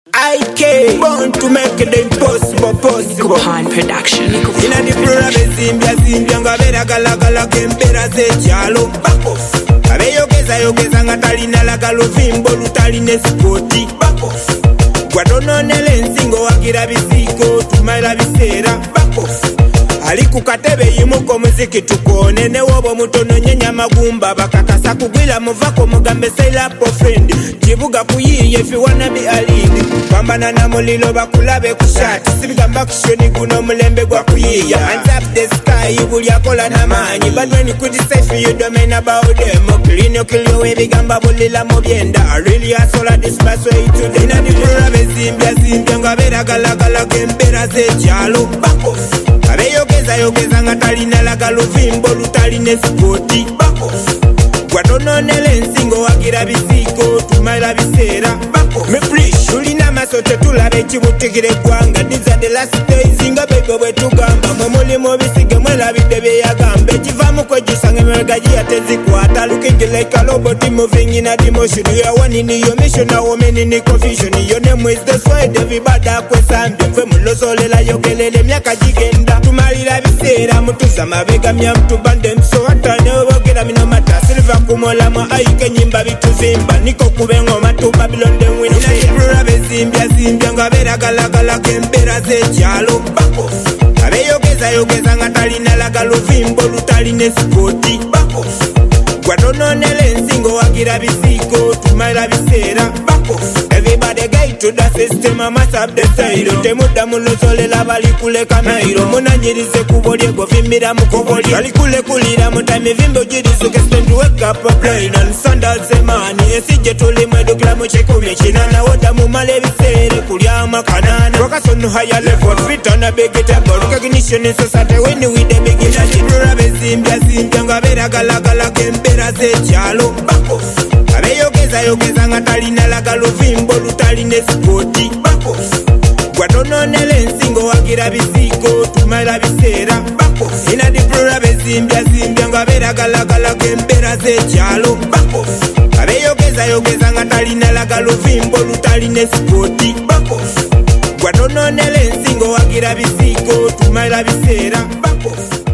IK born to make the impossible possible. Kuphan production. Ina di plura bezimbya nga beragala kembera z'ekyalo. Back off. Abeyogeza nga talina lagala luvimbo lutalina esipoti. Back off. Gwadononela ensingo wagira bisiiko tumalira biseera. Back off. Ali ku katebe yimuko muziki tukone ne wobo mutono nyenya magumba bakakasa kugwila muvako mugambe saila profendi kibuga kuyiye if you wanna be a lead pambana na mulilo bakulabe kushati sibigamba kushoni kuno mulembe gwa kuyiya and up the sky yubuli akola na manyi but when you criticize you don't mean about them clean your kill your way bigamba bulila mubyenda I really asola this best way to the na dipura bezimbya nga beragala kembera z'ekyalo back off. Abeyogeza nga talina lagala luvimbo lutalina esipoti. Back off. Gwadononela ensingo wagira bisiiko tumalira biseera. Back off. Me fresh tulina amaso tetulaba ekibutikira eggwanga these are the last days nga bebe bwe tugamba mwe mulimu bisige mwelabidde byeyagamba ekivaamu kwejusanga emabega giya tezikwata looking like a robot moving in a demotion you are one in your mission now women in confusion your name is the sweat everybody akwesambye nfe mulozolela yogelele emyaka gigenda tumalira biseera mutuza mabega myamutubande msowatane obogera minomata silva kumolamu ayike nyimba bituzimba niko kubengoma tu Babylon them win inatipura bezimbya nga beragala kembera z'ekyalo back off. Abeyogeza nga talina lagala luvimbo lutalina esipoti. Back off. Gwadononela ensingo wagira bisiiko tumalira biseera. Back off. Everybody get to the system a mass up the side temudda mulozolela bali kuleka nairo munanyirize kuboli govimbira mukoboli bali kulira mutime vimbo jirizuke stand to wake up a brain and sandals emani esije tulimwe dukla mu chikumi kinana woda mu male bisere kulyama kanana wakasono higher level fit on a big table recognition in society when we the beginner chipura bezimbya nga beragala kembera z'ekyalo back off. Abeyogeza nga talina lagala luvimbo lutalina esipoti. Back off. Gwadononela ensingo wagira bisiiko tumalira biseera. Back off. Ina di plura bezimbya nga beragala kembera z'ekyalo. Back off. Abeyogeza nga talina lagala luvimbo lutalina esipoti. Back off. Gwadononela ensingo wagira bisiiko tumalira biseera. Back off.